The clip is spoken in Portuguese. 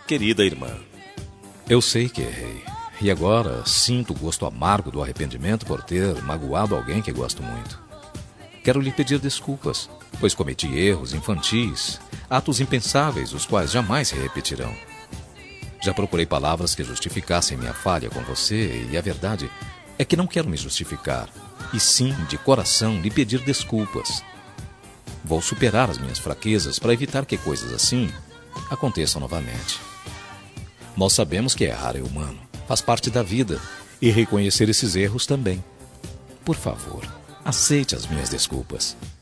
querida irmã. Eu sei que errei. E agora sinto o gosto amargo do arrependimento por ter magoado alguém que gosto muito. Quero lhe pedir desculpas, pois cometi erros infantis, atos impensáveis, os quais jamais se repetirão. Já procurei palavras que justificassem minha falha com você, e a verdade é que não quero me justificar, e sim, de coração, lhe pedir desculpas. Vou superar as minhas fraquezas para evitar que coisas assim aconteçam novamente. Nós sabemos que errar é humano, faz parte da vida, e reconhecer esses erros também. Por favor, aceite as minhas desculpas.